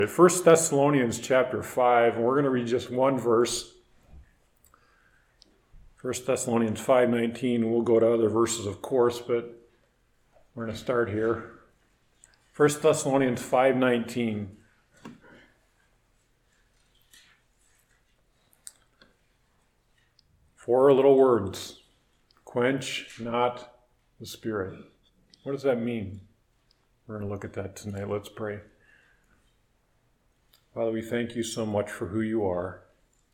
1 Thessalonians chapter 5, and we're going to read just one verse. 1 Thessalonians 5:19. We'll go to other verses, of course, but we're going to start here. 1 Thessalonians 5:19. Four little words. Quench not the Spirit. What does that mean? We're going to look at that tonight. Let's pray. Father, we thank you so much for who you are.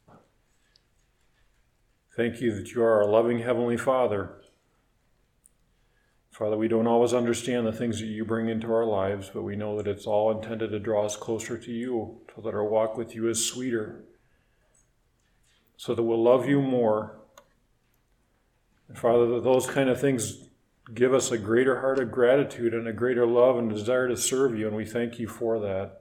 Thank you that you are our loving Heavenly Father. Father, we don't always understand the things that you bring into our lives, but we know that it's all intended to draw us closer to you, so that our walk with you is sweeter, so that we'll love you more. And Father, that those kind of things give us a greater heart of gratitude and a greater love and desire to serve you, and we thank you for that.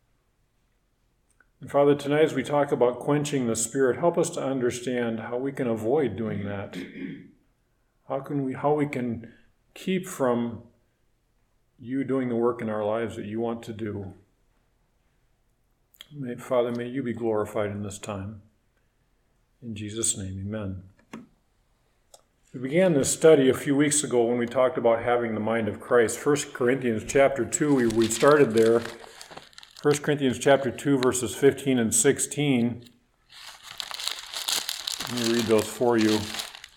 And Father, tonight as we talk about quenching the Spirit, help us to understand how we can avoid doing that. How we can keep from you doing the work in our lives that you want to do. Father, may you be glorified in this time. In Jesus' name, amen. We began this study a few weeks ago when we talked about having the mind of Christ. 1 Corinthians chapter 2, we started there. 1 Corinthians chapter 2, verses 15 and 16. Let me read those for you. It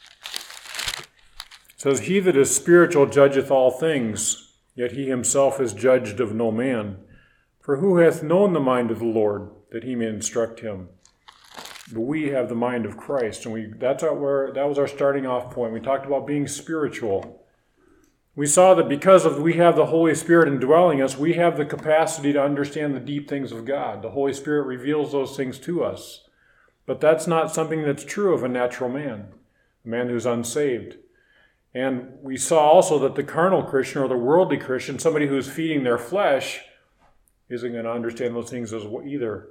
says, "He that is spiritual judgeth all things, yet he himself is judged of no man. For who hath known the mind of the Lord, that he may instruct him?" But we have the mind of Christ, and that was our starting off point. We talked about being spiritual. We saw that because we have the Holy Spirit indwelling us, we have the capacity to understand the deep things of God. The Holy Spirit reveals those things to us. But that's not something that's true of a natural man, a man who's unsaved. And we saw also that the carnal Christian or the worldly Christian, somebody who's feeding their flesh, isn't going to understand those things as well either.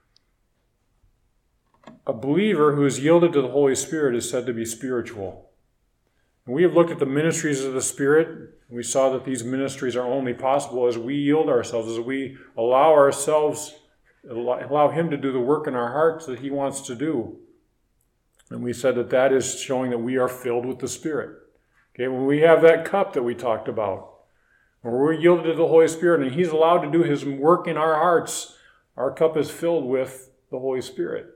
A believer who is yielded to the Holy Spirit is said to be spiritual. We have looked at the ministries of the Spirit. We saw that these ministries are only possible as we yield ourselves, as we allow Him to do the work in our hearts that He wants to do. And we said that is showing that we are filled with the Spirit. Okay, when we have that cup that we talked about, when we're yielded to the Holy Spirit and He's allowed to do His work in our hearts, our cup is filled with the Holy Spirit.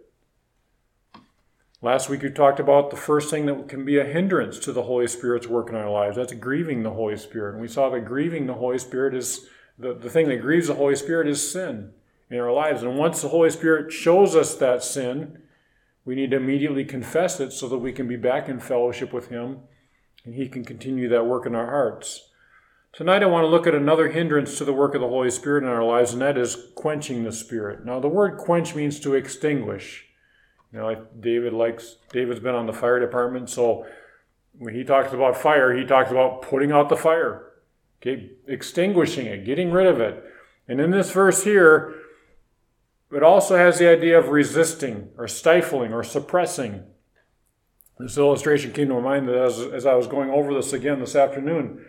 Last week we talked about the first thing that can be a hindrance to the Holy Spirit's work in our lives. That's grieving the Holy Spirit. And we saw that grieving the Holy Spirit is, the thing that grieves the Holy Spirit is sin in our lives. And once the Holy Spirit shows us that sin, we need to immediately confess it so that we can be back in fellowship with Him and He can continue that work in our hearts. Tonight I want to look at another hindrance to the work of the Holy Spirit in our lives, and that is quenching the Spirit. Now the word quench means to extinguish. You know, like David's been on the fire department, so when he talks about fire, he talks about putting out the fire, okay, extinguishing it, getting rid of it. And in this verse here, it also has the idea of resisting or stifling or suppressing. This illustration came to my mind as I was going over this again this afternoon.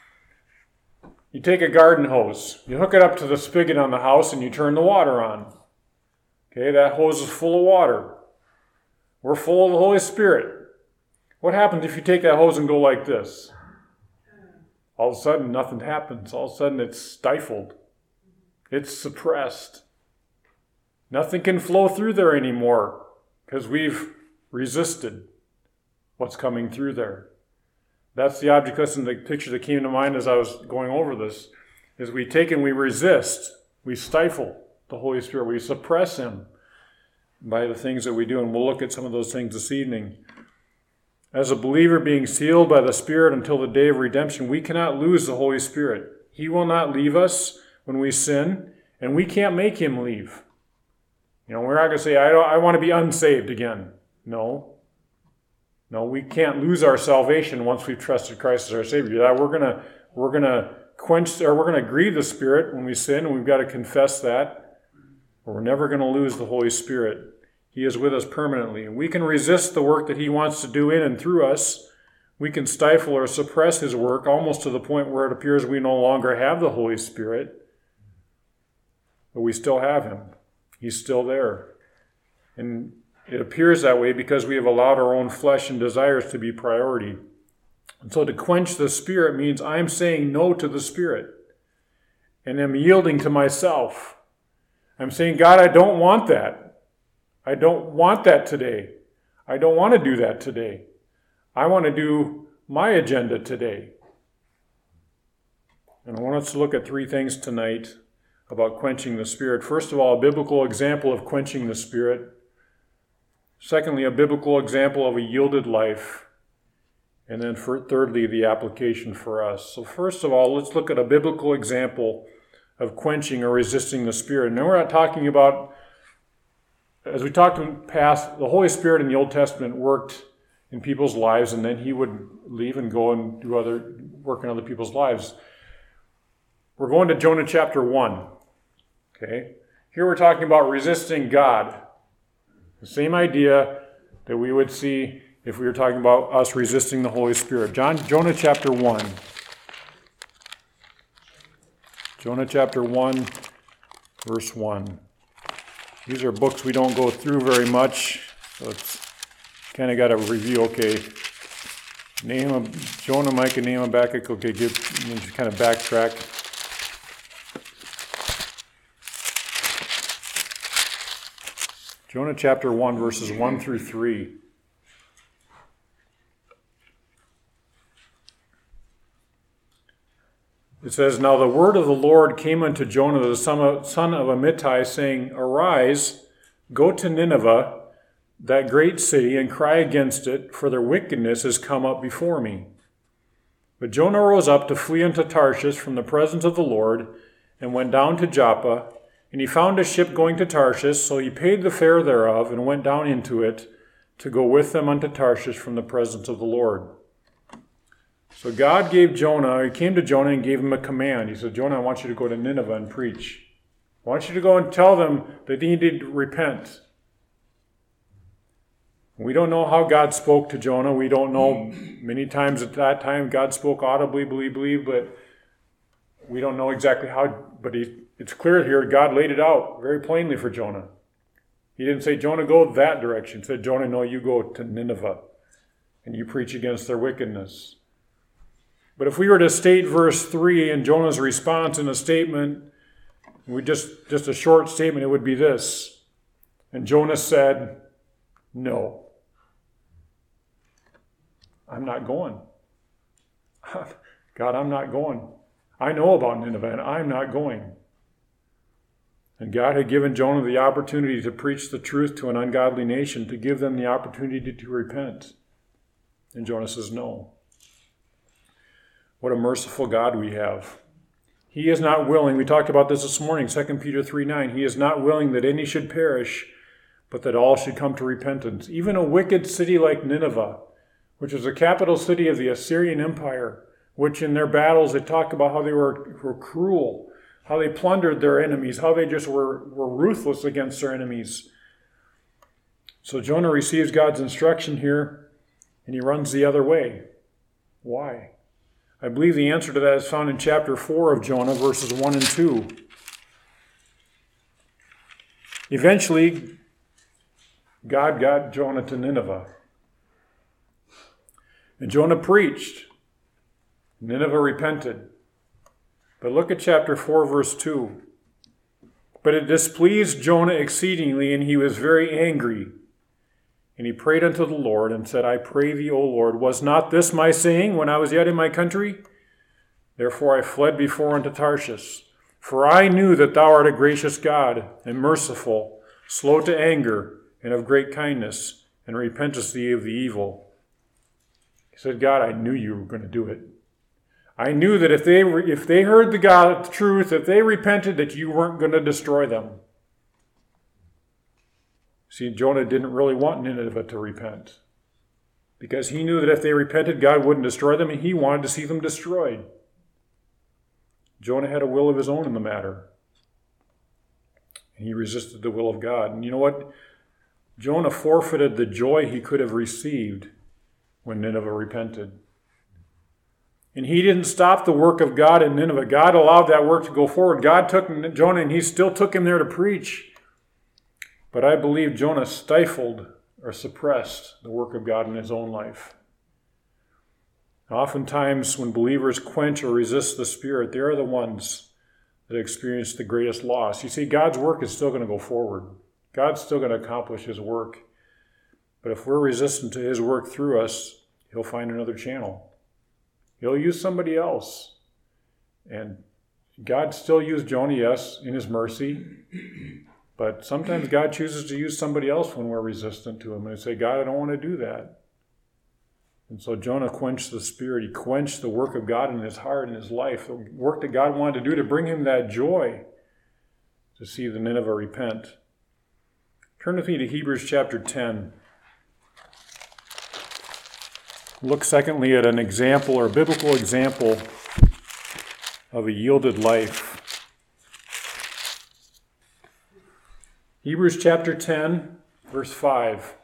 You take a garden hose, you hook it up to the spigot on the house, and you turn the water on. Okay, that hose is full of water. We're full of the Holy Spirit. What happens if you take that hose and go like this? All of a sudden, nothing happens. All of a sudden, it's stifled. It's suppressed. Nothing can flow through there anymore because we've resisted what's coming through there. That's the object lesson, the picture that came to mind as I was going over this, is we take and we resist. We stifle the Holy Spirit. We suppress Him by the things that we do, and we'll look at some of those things this evening. As a believer being sealed by the Spirit until the day of redemption, we cannot lose the Holy Spirit. He will not leave us when we sin, and we can't make Him leave. You know, we're not going to say, I want to be unsaved again. No, we can't lose our salvation once we've trusted Christ as our Savior. We're going to grieve the Spirit when we sin, and we've got to confess that. But we're never going to lose the Holy Spirit. He is with us permanently. And we can resist the work that He wants to do in and through us. We can stifle or suppress His work almost to the point where it appears we no longer have the Holy Spirit. but we still have him. He's still there. And it appears that way because we have allowed our own flesh and desires to be priority. And so to quench the Spirit means I'm saying no to the Spirit. And I'm yielding to myself. I'm saying, God, I don't want that. I don't want that today. I don't want to do that today. I want to do my agenda today. And I want us to look at 3 things tonight about quenching the Spirit. First of all, a biblical example of quenching the Spirit. Secondly, a biblical example of a yielded life. And then thirdly, the application for us. So first of all, let's look at a biblical example of quenching or resisting the Spirit. And then we're not talking about, as we talked in the past, the Holy Spirit in the Old Testament worked in people's lives, and then he would leave and go and do other work in other people's lives. We're going to Jonah chapter 1. Okay? Here we're talking about resisting God. The same idea that we would see if we were talking about us resisting the Holy Spirit. Jonah chapter 1. Jonah chapter 1, verse 1. These are books we don't go through very much, so it's kind of got to review. Okay, Jonah, Micah, Nahum, Habakkuk. Okay, just kind of backtrack. Jonah chapter 1, verses 1 through 3. It says, Now the word of the Lord came unto Jonah the son of Amittai, saying, Arise, go to Nineveh, that great city, and cry against it, for their wickedness is come up before me. But Jonah rose up to flee unto Tarshish from the presence of the Lord, and went down to Joppa. And he found a ship going to Tarshish, so he paid the fare thereof, and went down into it, to go with them unto Tarshish from the presence of the Lord. So God came to Jonah and gave him a command. He said, Jonah, I want you to go to Nineveh and preach. I want you to go and tell them that they need to repent. We don't know how God spoke to Jonah. We don't know. Many times at that time God spoke audibly, believe, but we don't know exactly how. But it's clear here God laid it out very plainly for Jonah. He didn't say, Jonah, go that direction. He said, Jonah, no, you go to Nineveh and you preach against their wickedness. But if we were to state verse 3 and Jonah's response in a statement, just a short statement, it would be this. And Jonah said, No, I'm not going. God, I'm not going. I know about Nineveh and I'm not going. And God had given Jonah the opportunity to preach the truth to an ungodly nation, to give them the opportunity to repent. And Jonah says, No. What a merciful God we have. He is not willing, we talked about this morning, 2 Peter 3:9. He is not willing that any should perish, but that all should come to repentance. Even a wicked city like Nineveh, which was the capital city of the Assyrian Empire, which in their battles they talk about how they were cruel, how they plundered their enemies, how they just were ruthless against their enemies. So Jonah receives God's instruction here, and he runs the other way. Why? I believe the answer to that is found in chapter 4 of Jonah, verses 1 and 2. Eventually, God got Jonah to Nineveh. And Jonah preached. Nineveh repented. But look at chapter 4, verse 2. But it displeased Jonah exceedingly, and he was very angry. And he prayed unto the Lord, and said, I pray thee, O Lord, was not this my saying when I was yet in my country? Therefore I fled before unto Tarshish. For I knew that thou art a gracious God, and merciful, slow to anger, and of great kindness, and repentest thee of the evil. He said, God, I knew you were going to do it. I knew that if they heard the truth, if they repented, that you weren't going to destroy them. See, Jonah didn't really want Nineveh to repent, because he knew that if they repented, God wouldn't destroy them, and he wanted to see them destroyed. Jonah had a will of his own in the matter, and he resisted the will of God. And you know what? Jonah forfeited the joy he could have received when Nineveh repented. And he didn't stop the work of God in Nineveh. God allowed that work to go forward. God took Jonah and he still took him there to preach. But I believe Jonah stifled or suppressed the work of God in his own life. Oftentimes, when believers quench or resist the Spirit, they are the ones that experience the greatest loss. You see, God's work is still going to go forward. God's still going to accomplish his work. But if we're resistant to his work through us, he'll find another channel. He'll use somebody else. And God still used Jonah, yes, in his mercy. But sometimes God chooses to use somebody else when we're resistant to him. And say, God, I don't want to do that. And so Jonah quenched the Spirit. He quenched the work of God in his heart and his life. The work that God wanted to do to bring him that joy to see the Nineveh repent. Turn with me to Hebrews chapter 10. Look secondly at an example or a biblical example of a yielded life. Hebrews chapter 10, verse 5.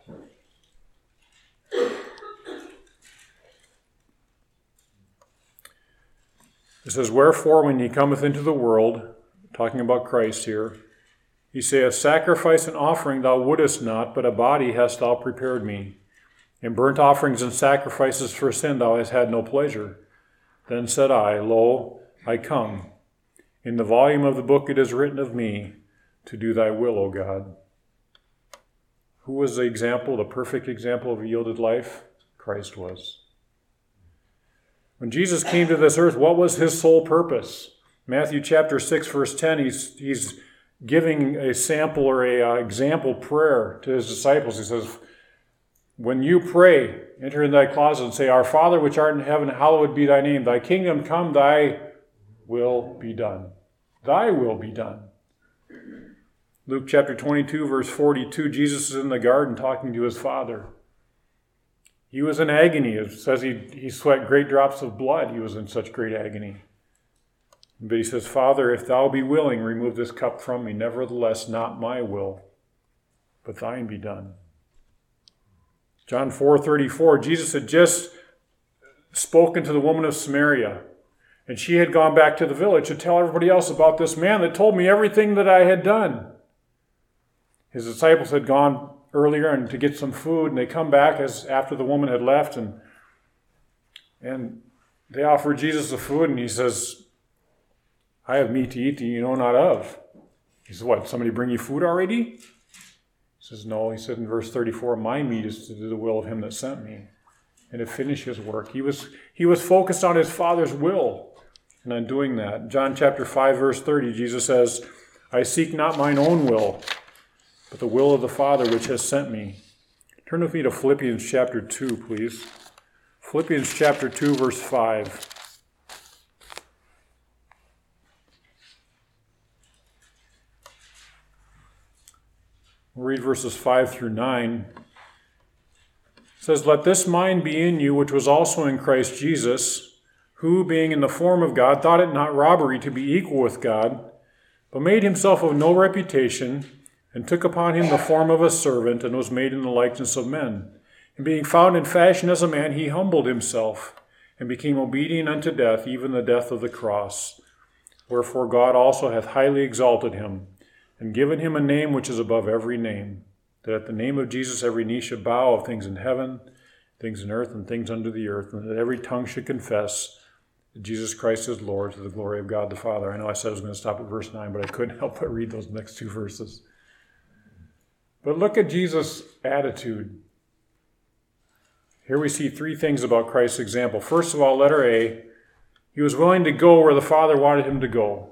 It says, Wherefore, when he cometh into the world, talking about Christ here, he saith, Sacrifice and offering thou wouldest not, but a body hast thou prepared me. In burnt offerings and sacrifices for sin thou hast had no pleasure. Then said I, Lo, I come. In the volume of the book it is written of me, to do thy will, O God. Who was the example, the perfect example of a yielded life? Christ was. When Jesus came to this earth, what was his sole purpose? Matthew chapter 6, verse 10, he's giving a sample or a example prayer to his disciples. He says, When you pray, enter in thy closet and say, Our Father which art in heaven, hallowed be thy name. Thy kingdom come, thy will be done. Thy will be done. Luke chapter 22, verse 42, Jesus is in the garden talking to his Father. He was in agony. It says he sweat great drops of blood. He was in such great agony. But he says, Father, if thou be willing, remove this cup from me. Nevertheless, not my will, but thine be done. John 4:34, Jesus had just spoken to the woman of Samaria, and she had gone back to the village to tell everybody else about this man that told me everything that I had done. His disciples had gone earlier and to get some food, and they come back after the woman had left, and they offer Jesus the food, and he says, I have meat to eat that you know not of. He says, what, somebody bring you food already? He says, no. He said in verse 34, my meat is to do the will of him that sent me, and to finish his work. He was focused on his Father's will, and on doing that. John chapter 5, verse 30, Jesus says, I seek not mine own will, but the will of the Father which has sent me. Turn with me to Philippians chapter 2, please. Philippians chapter 2, verse 5. We'll read verses 5 through 9. It says, Let this mind be in you, which was also in Christ Jesus, who, being in the form of God, thought it not robbery to be equal with God, but made himself of no reputation, and took upon him the form of a servant, and was made in the likeness of men. And being found in fashion as a man, he humbled himself, and became obedient unto death, even the death of the cross. Wherefore God also hath highly exalted him, and given him a name which is above every name, that at the name of Jesus every knee should bow, of things in heaven, things in earth, and things under the earth, and that every tongue should confess that Jesus Christ is Lord, to the glory of God the Father. I know I said I was going to stop at verse 9, but I couldn't help but read those next two verses. But look at Jesus' attitude. Here we see three things about Christ's example. First of all, letter A, he was willing to go where the Father wanted him to go.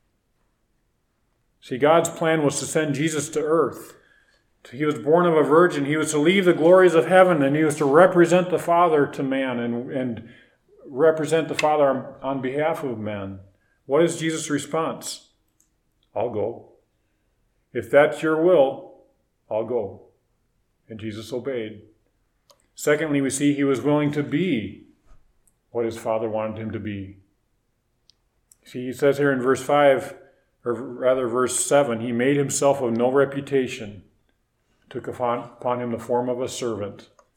See, God's plan was to send Jesus to earth. He was born of a virgin. He was to leave the glories of heaven, and he was to represent the Father to man and represent the Father on behalf of man. What is Jesus' response? I'll go. If that's your will, I'll go. And Jesus obeyed. Secondly, we see he was willing to be what his Father wanted him to be. See, he says here in verse 5, or rather verse 7, he made himself of no reputation, took upon him the form of a servant.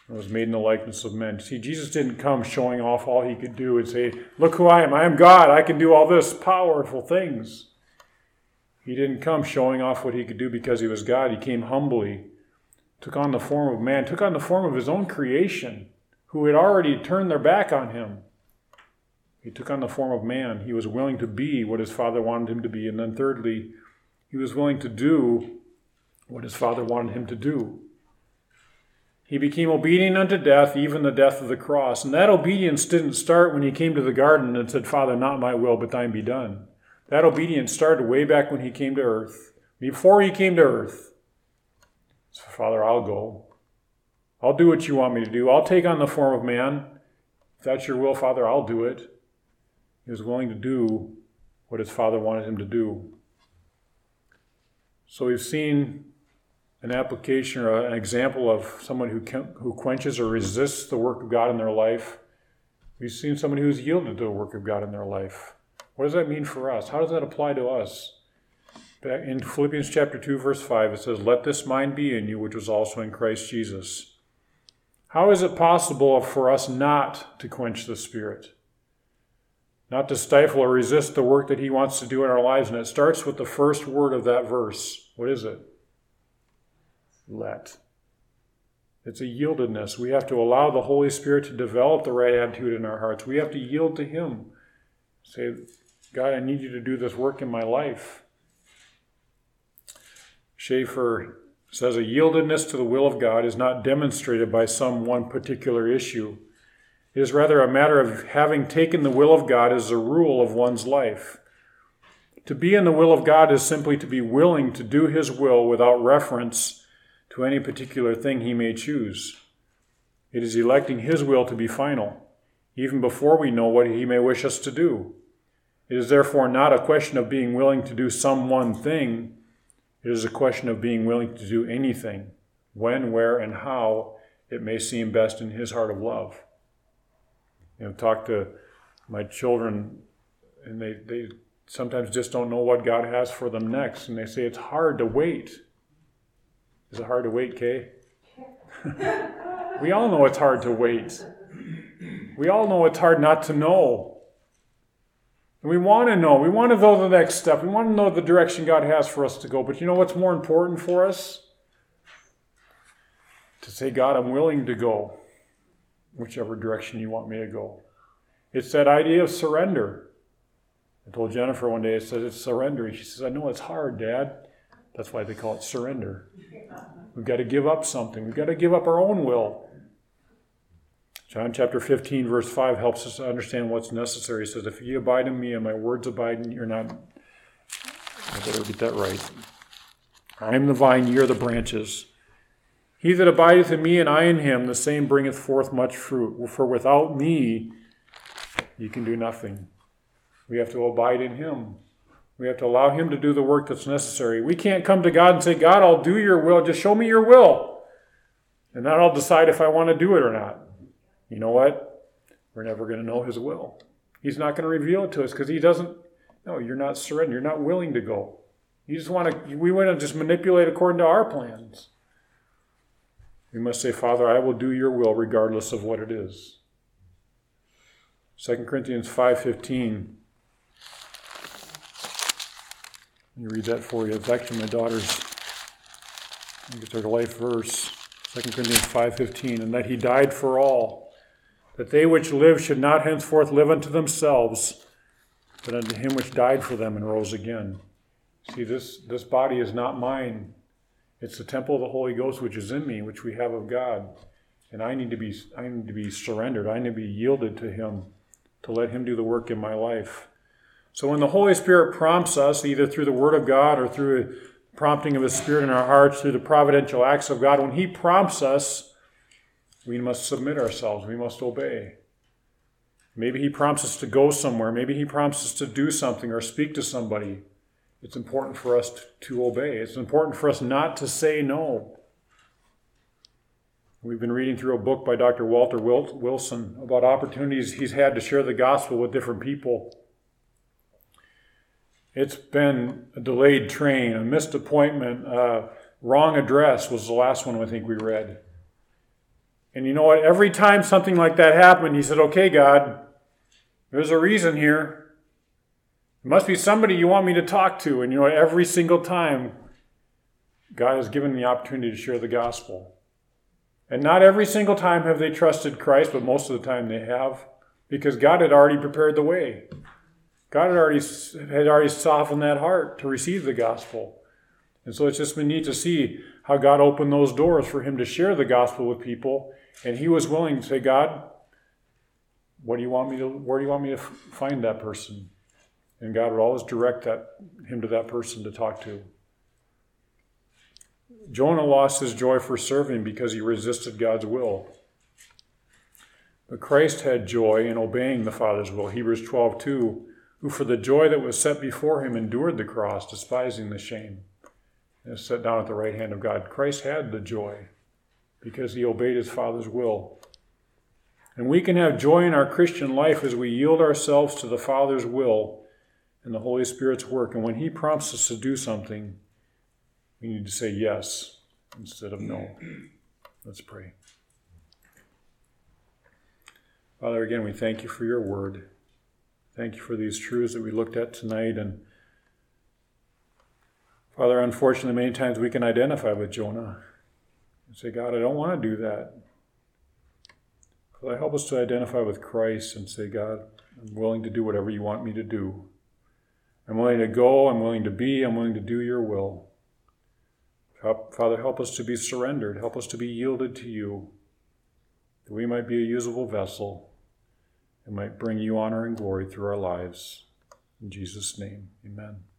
and was made in the likeness of men. See, Jesus didn't come showing off all he could do and say, look who I am. I am God. I can do all this powerful things. He didn't come showing off what he could do because he was God. He came humbly, took on the form of man, took on the form of his own creation, who had already turned their back on him. He took on the form of man. He was willing to be what his Father wanted him to be. And then thirdly, he was willing to do what his Father wanted him to do. He became obedient unto death, even the death of the cross. And that obedience didn't start when he came to the garden and said, Father, not my will, but thine be done. That obedience started way back when he came to earth. Before he came to earth. So, Father, I'll go. I'll do what you want me to do. I'll take on the form of man. If that's your will, Father, I'll do it. He was willing to do what his Father wanted him to do. So we've seen an application or an example of someone who quenches or resists the work of God in their life. We've seen somebody who's yielded to the work of God in their life. What does that mean for us? How does that apply to us? In Philippians chapter 2, verse 5, it says, let this mind be in you, which was also in Christ Jesus. How is it possible for us not to quench the Spirit? Not to stifle or resist the work that he wants to do in our lives. And it starts with the first word of that verse. What is it? Let. It's a yieldedness. We have to allow the Holy Spirit to develop the right attitude in our hearts. We have to yield to him. Say, God, I need you to do this work in my life. Schaeffer says, a yieldedness to the will of God is not demonstrated by some one particular issue. It is rather a matter of having taken the will of God as a rule of one's life. To be in the will of God is simply to be willing to do his will without reference to any particular thing he may choose. It is electing his will to be final, even before we know what he may wish us to do. It is therefore not a question of being willing to do some one thing. It is a question of being willing to do anything, when, where, and how it may seem best in his heart of love. Talk to my children, and they sometimes just don't know what God has for them next, and they say it's hard to wait. Is it hard to wait, Kay? We all know it's hard to wait. We all know it's hard not to know. And we want to know. We want to go the next step. We want to know the direction God has for us to go. But you know what's more important for us? To say, God, I'm willing to go whichever direction you want me to go. It's that idea of surrender. I told Jennifer one day, it says it's surrendering. She says, I know it's hard, Dad. That's why they call it surrender. We've got to give up something. We've got to give up our own will. John chapter 15, verse 5 helps us to understand what's necessary. It says, if ye abide in me and my words abide in you, you're not... I better get that right. I am the vine, ye are the branches. He that abideth in me and I in him, the same bringeth forth much fruit. For without me, you can do nothing. We have to abide in him. We have to allow him to do the work that's necessary. We can't come to God and say, God, I'll do your will. Just show me your will. And then I'll decide if I want to do it or not. You know what? We're never going to know his will. He's not going to reveal it to us because he doesn't. No, you're not surrendering. You're not willing to go. We want to just manipulate according to our plans. We must say, Father, I will do your will regardless of what it is. 2 Corinthians 5:15. Let me read that for you. It's actually my daughter's, I think it's her life verse. 2 Corinthians 5:15. And that he died for all, that they which live should not henceforth live unto themselves, but unto him which died for them and rose again. See, this body is not mine. It's the temple of the Holy Ghost which is in me, which we have of God. And I need to be surrendered. I need to be yielded to him, to let him do the work in my life. So when the Holy Spirit prompts us, either through the Word of God or through a prompting of his Spirit in our hearts, through the providential acts of God, when he prompts us, we must submit ourselves. We must obey. Maybe he prompts us to go somewhere. Maybe he prompts us to do something or speak to somebody. It's important for us to obey. It's important for us not to say no. We've been reading through a book by Dr. Walter Wilson about opportunities he's had to share the gospel with different people. It's been a delayed train, a missed appointment, wrong address was the last one I think we read. And you know what? Every time something like that happened, he said, okay, God, there's a reason here. There must be somebody you want me to talk to. And you know what? Every single time, God has given the opportunity to share the gospel. And not every single time have they trusted Christ, but most of the time they have, because God had already prepared the way. God had already softened that heart to receive the gospel. And so it's just been neat to see how God opened those doors for him to share the gospel with people. And he was willing to say, God, where do you want me to find that person? And God would always direct him to that person to talk to. Jonah lost his joy for serving because he resisted God's will. But Christ had joy in obeying the Father's will. Hebrews 12:2, who for the joy that was set before him endured the cross, despising the shame, and is set down at the right hand of God. Christ had the joy because he obeyed his Father's will. And we can have joy in our Christian life as we yield ourselves to the Father's will and the Holy Spirit's work. And when he prompts us to do something, we need to say yes instead of no. Let's pray. Father, again, we thank you for your word. Thank you for these truths that we looked at tonight. And Father, unfortunately, many times we can identify with Jonah and say, God, I don't want to do that. Father, help us to identify with Christ and say, God, I'm willing to do whatever you want me to do. I'm willing to go, I'm willing to be, I'm willing to do your will. Father, help us to be surrendered. Help us to be yielded to you, that we might be a usable vessel and might bring you honor and glory through our lives. In Jesus' name, amen.